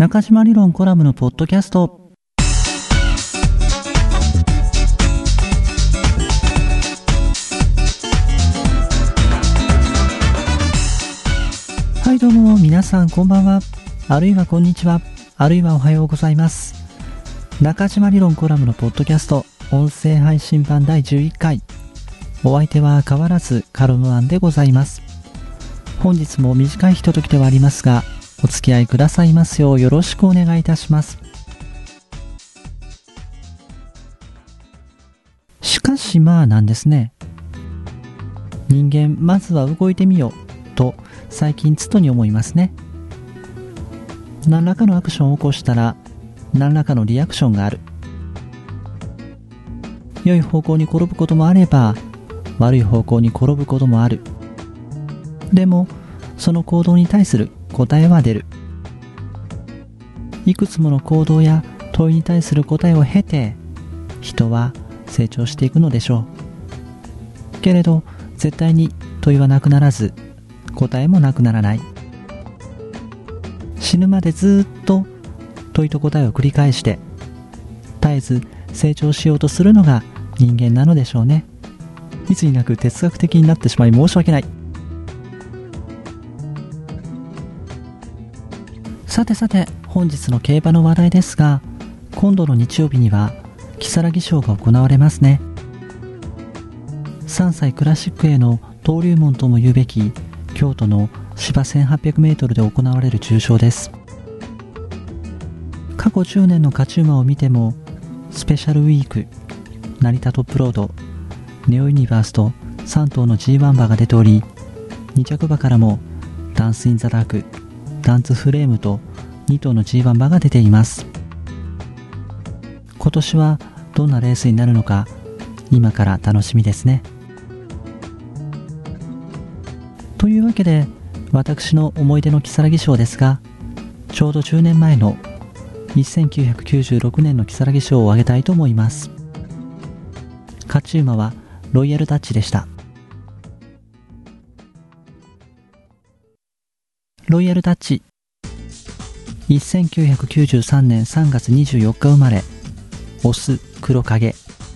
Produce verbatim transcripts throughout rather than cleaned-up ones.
中島理論コラムのポッドキャスト。はいどうも皆さんこんばんは、あるいはこんにちは、あるいはおはようございます。中島理論コラムのポッドキャスト音声配信版だいじゅういっかい、お相手は変わらずカルムアンでございます。本日も短いひとときではありますがお付き合いくださいますようよろしくお願いいたします。しかしまあなんですね、人間まずは動いてみようと最近つとに思いますね。何らかのアクションを起こしたら何らかのリアクションがある。良い方向に転ぶこともあれば悪い方向に転ぶこともある。でもその行動に対する答えは出る。いくつもの行動や問いに対する答えを経て人は成長していくのでしょう。けれど絶対に問いはなくならず答えもなくならない。死ぬまでずっと問いと答えを繰り返して絶えず成長しようとするのが人間なのでしょうね。いつになく哲学的になってしまい申し訳ない。さてさて本日の競馬の話題ですが、今度の日曜日には如月賞が行われますね。さんさいクラシックへの登竜門とも言うべき京都の芝 せんはっぴゃくメートル で行われる重賞です。過去じゅうねんの勝ち馬を見てもスペシャルウィーク、成田トップロード、ネオユニバースとさん頭の ジーワン 馬が出ており、に着馬からもダンスインザダーク、ダンツフレームとに頭の ジーワン 馬が出ています。今年はどんなレースになるのか今から楽しみですね。というわけで私の思い出の如月賞ですが、ちょうどじゅうねんまえのせんきゅうひゃくきゅうじゅうろくねんの如月賞を挙げたいと思います。勝ち馬はロイヤルタッチでした。ロイヤルタッチ、せんきゅうひゃくきゅうじゅうさんねんさんがつにじゅうよっか生まれ、オス黒影。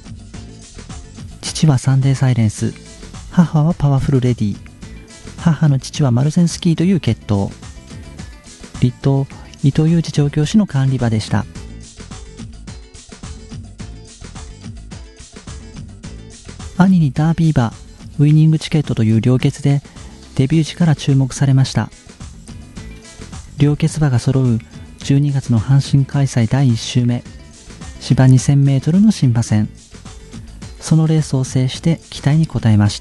父はサンデーサイレンス、母はパワフルレディ。母の父はマルゼンスキーという血統。立東伊藤裕二調教師の管理場でした。兄にダービー馬、ウイニングチケットという良血でデビュー時から注目されました。良血馬が揃うじゅうにがつの阪神開催だいいっ週目、芝 にせんメートル の新馬戦、そのレースを制して期待に応えました。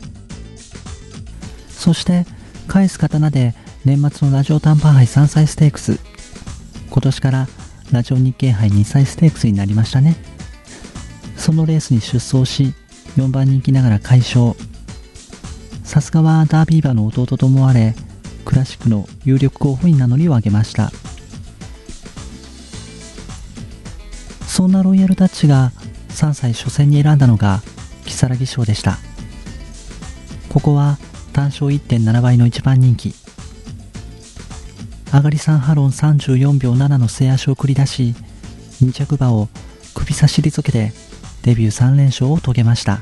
そして返す刀で年末のラジオ短波杯さんさいステークス、今年からラジオ日経杯にさいステークスになりましたね。そのレースに出走しよんばん人気ながら快勝。さすがはダービー馬の弟と思われ、クラシックの有力候補に名乗りを上げました。そんなロイヤルタッチがさんさい初戦に選んだのが如月賞でした。ここは単勝 いってんなな 倍のいちばん人気、上がりさんハロンさんじゅうよんびょうななの末脚を繰り出し、に着馬を首差し退けてデビューさん連勝を遂げました。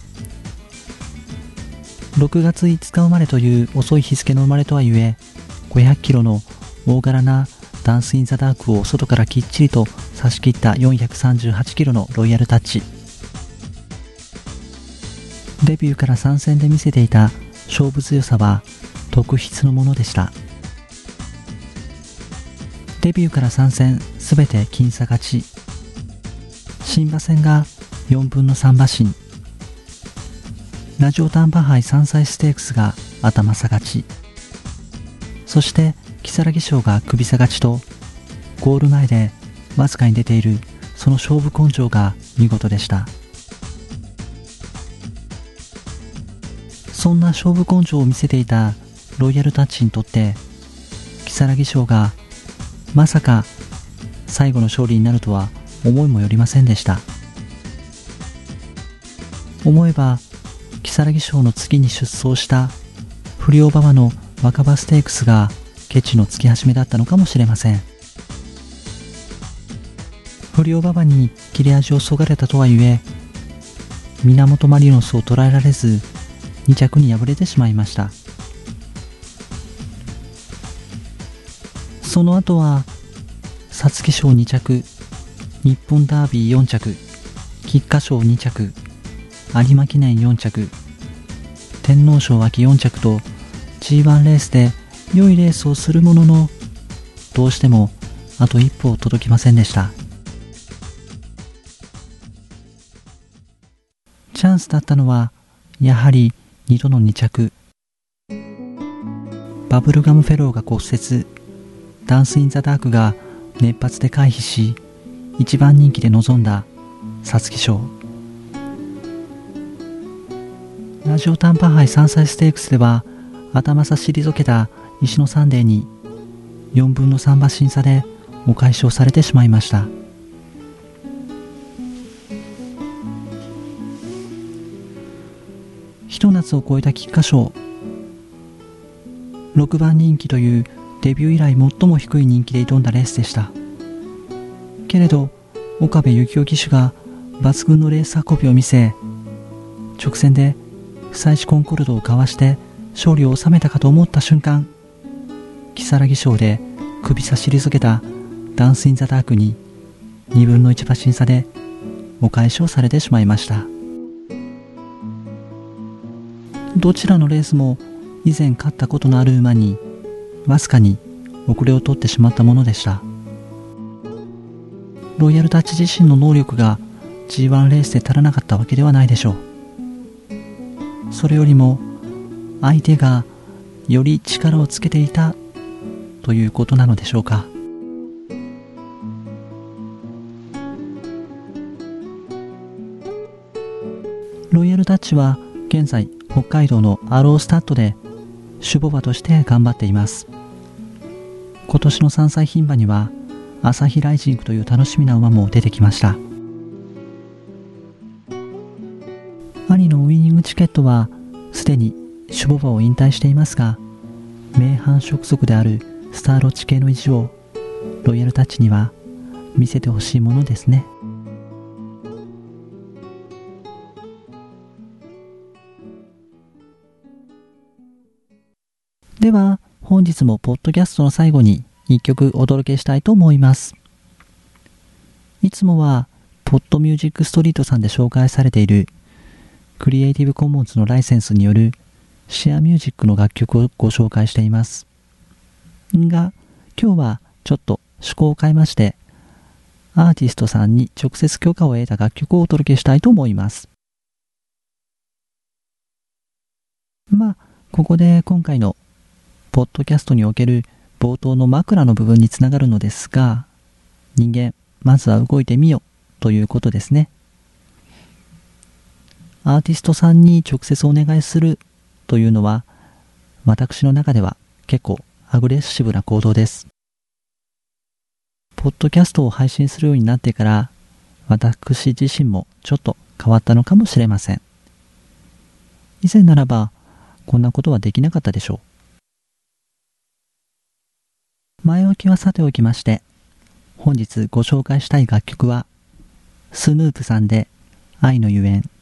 ろくがついつか生まれという遅い日付の生まれとはいえ、ごひゃくキロの大柄なダンスインザダークを外からきっちりと差し切ったよんひゃくさんじゅうはちキロのロイヤルタッチ。デビューから参戦で見せていた勝負強さは特筆のものでした。デビューから参戦すべて僅差勝ち。新馬戦がよんぶんのさん馬身、ラジオ短波杯さんさいステークスが頭差勝ち、そして如月賞が首差勝ちと、ゴール前でわずかに出ているその勝負根性が見事でした。そんな勝負根性を見せていたロイヤルタッチにとって如月賞がまさか最後の勝利になるとは思いもよりませんでした。思えば如月賞の次に出走した不良馬場の若葉ステークスがケチのつき始めだったのかもしれません。不良馬場に切れ味をそがれたとはいえ、源マリノスを捉えられずに着に敗れてしまいました。その後は皐月賞に着、日本ダービーよん着、菊花賞に着、有馬記念よん着、天皇賞秋よん着と ジーワン レースで良いレースをするものの、どうしてもあと一歩届きませんでした。チャンスだったのはやはりにどのに着。バブルガムフェローが骨折、ダンスインザダークが熱発で回避し、一番人気で臨んだ皐月賞。ラジオ短波杯さんさいステークスでは頭差し退けた石野サンデーによんぶんのさん馬身差でお返しをされてしまいました。ひと夏を超えた菊花賞、ろくばん人気というデビュー以来最も低い人気で挑んだレースでした。けれど岡部幸雄騎手が抜群のレース運びを見せ、直線でフサイシコンコルドをかわして勝利を収めたかと思った瞬間、如月賞で首差し退けたダンスインザダークににぶんのいち馬身差でお返しをされてしまいました。どちらのレースも以前勝ったことのある馬にわずかに遅れを取ってしまったものでした。ロイヤルタッチ自身の能力が ジーワン レースで足らなかったわけではないでしょう。それよりも相手がより力をつけていたということなのでしょうか。ロイヤルタッチは現在北海道のアロースタッドで種牡馬として頑張っています。今年のさんさい牝馬には朝日ライジングという楽しみな馬も出てきました。兄のウィニングチケットはすでに種牡馬を引退していますが、名繁殖族であるスターロッチ系の意地をロイヤルタッチには見せてほしいものですね。では本日もポッドキャストの最後に一曲お届けしたいと思います。いつもはポッドミュージックストリートさんで紹介されているクリエイティブコモンズのライセンスによるシェアミュージックの楽曲をご紹介していますが、今日はちょっと趣向を変えましてアーティストさんに直接許可を得た楽曲をお届けしたいと思います。まあここで今回のポッドキャストにおける冒頭の枕の部分につながるのですが、人間まずは動いてみよということですね。アーティストさんに直接お願いするというのは私の中では結構アグレッシブな行動です。ポッドキャストを配信するようになってから私自身もちょっと変わったのかもしれません。以前ならばこんなことはできなかったでしょう。前置きはさておきまして、本日ご紹介したい楽曲はスヌープさんで愛のゆえん。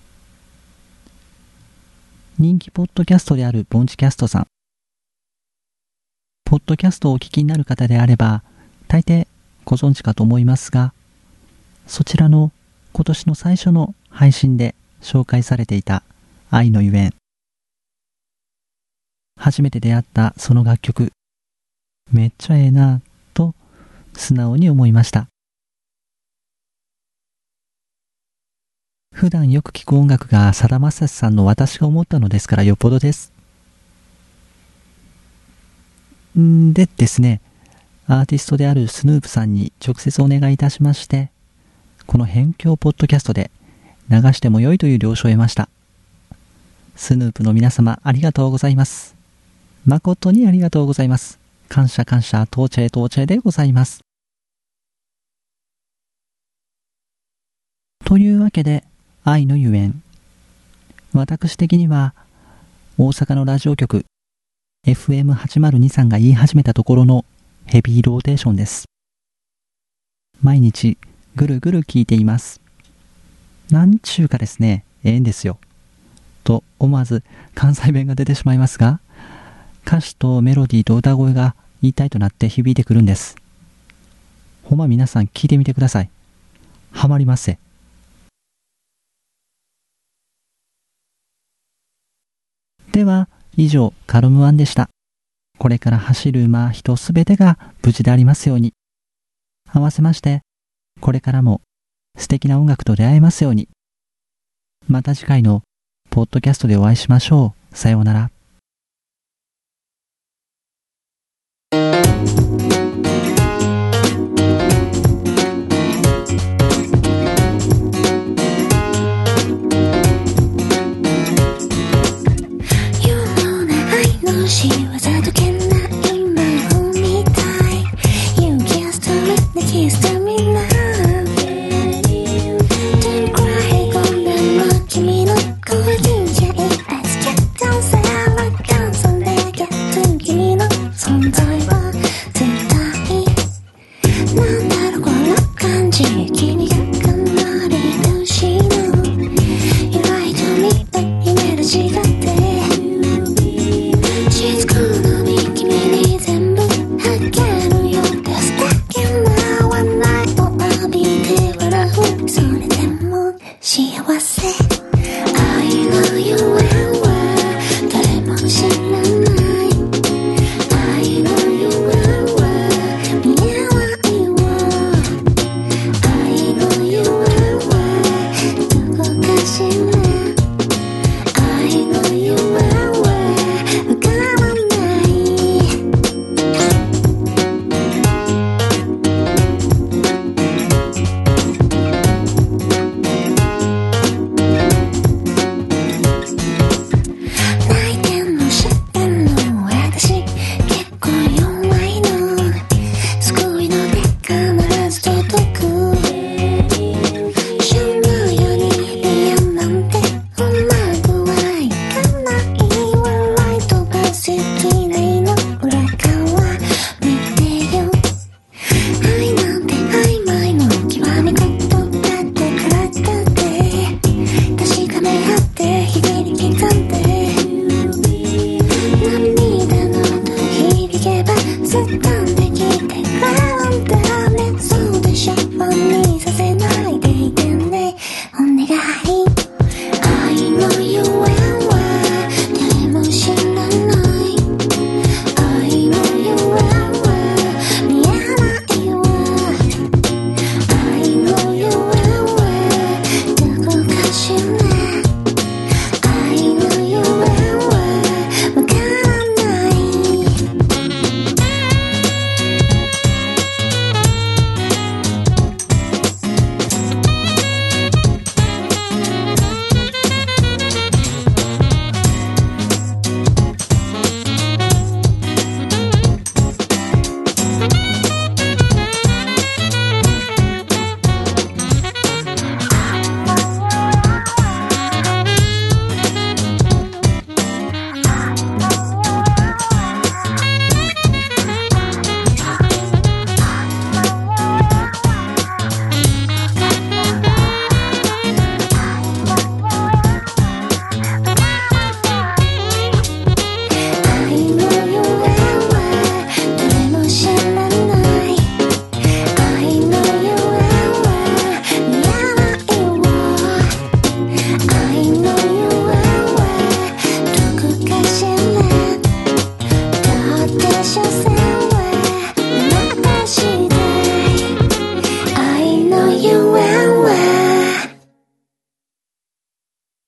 人気ポッドキャストであるボンチキャストさん、ポッドキャストをお聞きになる方であれば大抵ご存知かと思いますが、そちらの今年の最初の配信で紹介されていた愛のゆえん、初めて出会ったその楽曲、めっちゃええなと素直に思いました。普段よく聴く音楽がさだまさしさんの私が思ったのですからよっぽどです。んでですね、アーティストであるスヌープさんに直接お願いいたしまして、この辺境ポッドキャストで流しても良いという了承を得ました。スヌープの皆様ありがとうございます。誠にありがとうございます。感謝感謝、到着到着でございます。というわけで、愛のゆえん。私的には、大阪のラジオ局、 エフエムはちまるに さんが言い始めたところのヘビーローテーションです。毎日ぐるぐる聞いています。なんちゅうかですね、ええんですよ。と思わず関西弁が出てしまいますが、歌詞とメロディーと歌声が一体となって響いてくるんです。ほんま皆さん聞いてみてください。ハマりますせ。では以上カルムワンでした。これから走る馬人すべてが無事でありますように。合わせましてこれからも素敵な音楽と出会えますように。また次回のポッドキャストでお会いしましょう。さようなら。